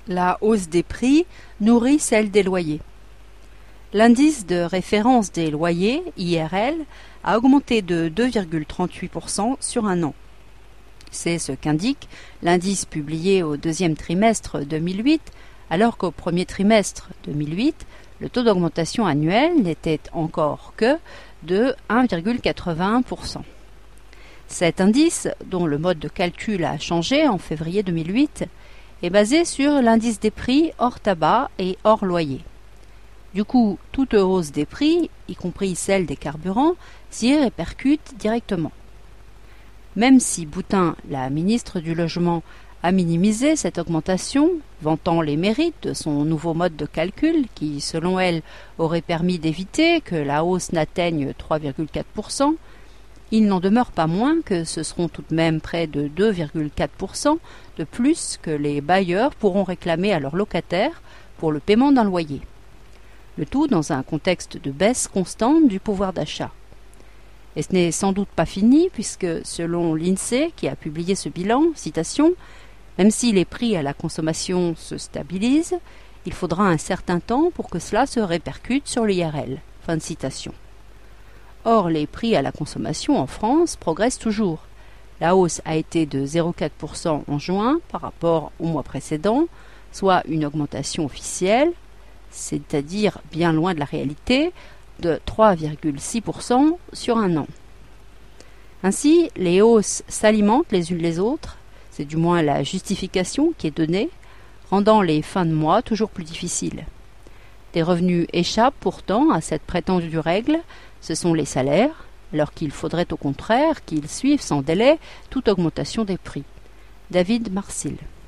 La hausse des prix nourrit celle des loyers. L'indice de référence des loyers, IRL, a augmenté de 2,38% sur un an. C'est ce qu'indique l'indice publié au deuxième trimestre 2008, alors qu'au premier trimestre 2008, le taux d'augmentation annuel n'était encore que de 1,81%. Cet indice, dont le mode de calcul a changé en février 2008, est basé sur l'indice des prix hors tabac et hors loyer. Du coup, toute hausse des prix, y compris celle des carburants, s'y répercute directement. Même si Boutin, la ministre du Logement, a minimisé cette augmentation, vantant les mérites de son nouveau mode de calcul qui, selon elle, aurait permis d'éviter que la hausse n'atteigne 3,4%, il n'en demeure pas moins que ce seront tout de même près de 2,4% de plus que les bailleurs pourront réclamer à leurs locataires pour le paiement d'un loyer. Le tout dans un contexte de baisse constante du pouvoir d'achat. Et ce n'est sans doute pas fini puisque, selon l'INSEE qui a publié ce bilan, citation, « Même si les prix à la consommation se stabilisent, il faudra un certain temps pour que cela se répercute sur l'IRL. » Fin de citation. Or, les prix à la consommation en France progressent toujours. La hausse a été de 0,4% en juin par rapport au mois précédent, soit une augmentation officielle, c'est-à-dire bien loin de la réalité, de 3,6% sur un an. Ainsi, les hausses s'alimentent les unes les autres, c'est du moins la justification qui est donnée, rendant les fins de mois toujours plus difficiles. Des revenus échappent pourtant à cette prétendue règle, ce sont les salaires, alors qu'il faudrait au contraire qu'ils suivent sans délai toute augmentation des prix. David Marcil.